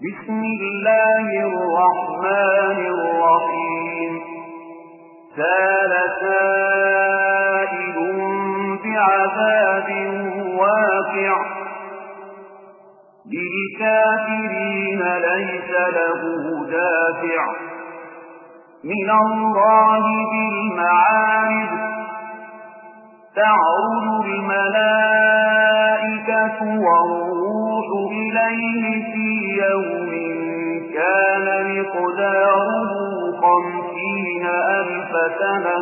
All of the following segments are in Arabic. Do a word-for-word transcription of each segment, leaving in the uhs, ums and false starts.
بسم الله الرحمن الرحيم سأل سائل بعذاب واقع للكافرين ليس له دافع من الله ذي المعارج تعرج الملائكة والروح إليه في يوم كان مقداره خمسين ألف سنة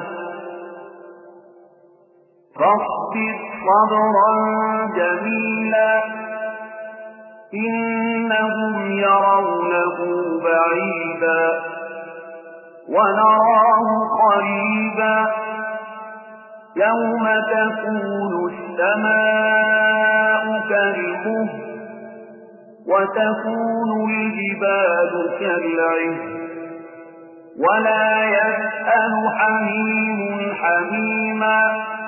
فاصبر صبرا جميلا إنهم يرونه بعيدا ونراه قريبا يوم تكون السماء كالمهل وتكون الجبال كالعهن ولا يسأل حميم حميما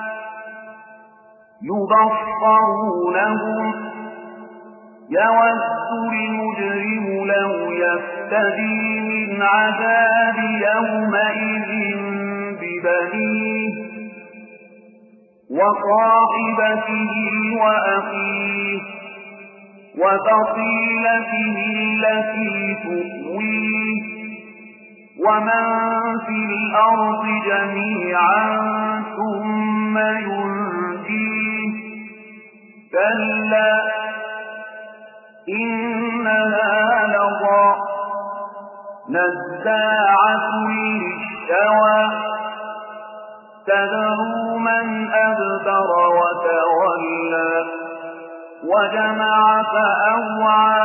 يبصرونهم يود المجرم لو يفتدي من عذاب يومئذ ببنيه وصاحبته وأخيه وفصيلته التي تؤويه ومن في الأرض جميعا ثم ينجيه كلا إنها لظى نزاعة للشوى تدعو من أدبر وتولى وجمع فأوعى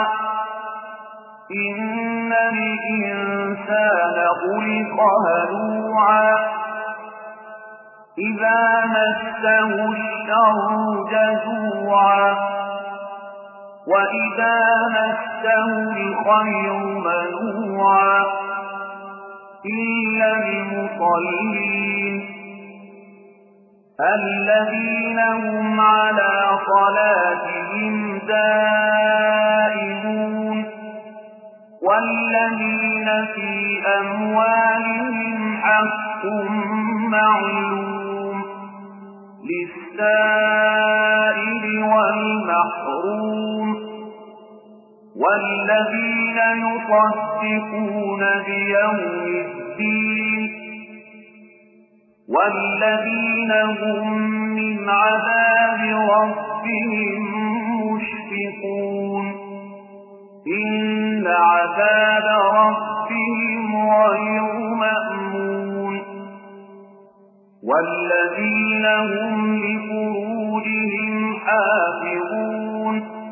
إن الإنسان خلق هلوعا إذا مسه الشر جزوعا وإذا مسه الخير منوعا إلا المصلين الذين هم على صلاتهم دائمون والذين في أموالهم حق معلوم للسائل والمحروم والذين يصدقون بيوم الدين والذين هم من عذاب ربهم مشفقون إن عذاب ربهم غير مأمون والذين هم لفروجهم حافظون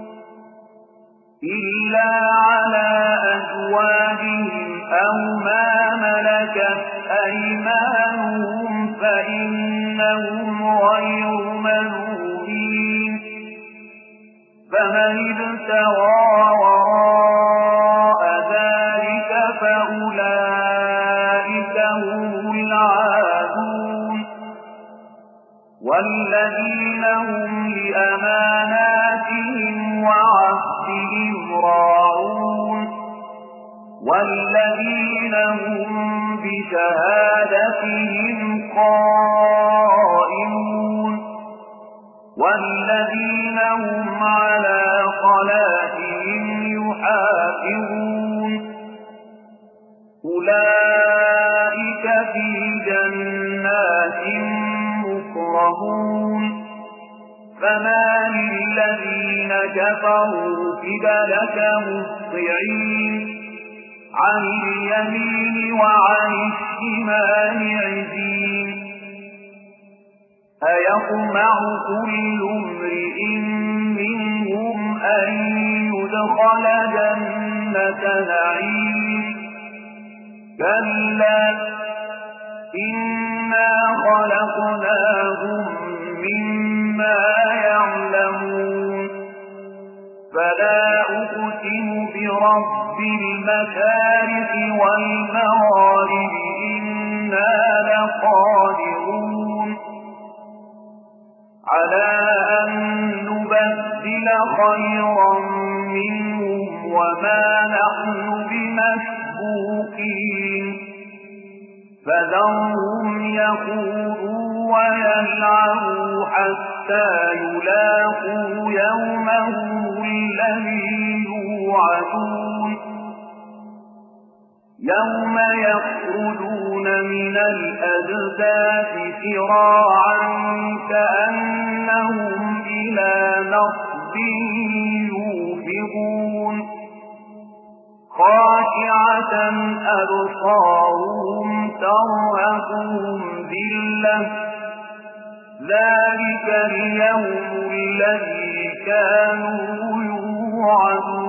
إلا على أزواجهم أو ما ملكت أيمانهم فإنهم غير ملومين فمن ابتغى وراء ذلك فأولئك هم العادون والذين هم لأماناتهم وعهدهم راعون والذين هم بشهادتهم قائمون والذين هم على صلاتهم يحافظون أولئك في جنات مكرمون فما للذين كفروا قبلك مهطعين عن اليمين وعن الشمال عزين أيطمع كل امرئ منهم أن يدخل جنة نعيم كلا إنا خلقناهم مما يعلمون فلا أقسم برب المشارق والمغارب إنا لقادرون على أن نبدل خيرا منهم وما نحن بمسبوقين فذرهم يخوضوا ويلعبوا حتى يلاقوا يومهم الذي يوعدون يوم يخرجون من الأجداث سراعا كأنهم إلى نصب يوفضون خاشعة أبصارهم ترهقهم ذلة ذلك اليوم الذي كانوا يوعدون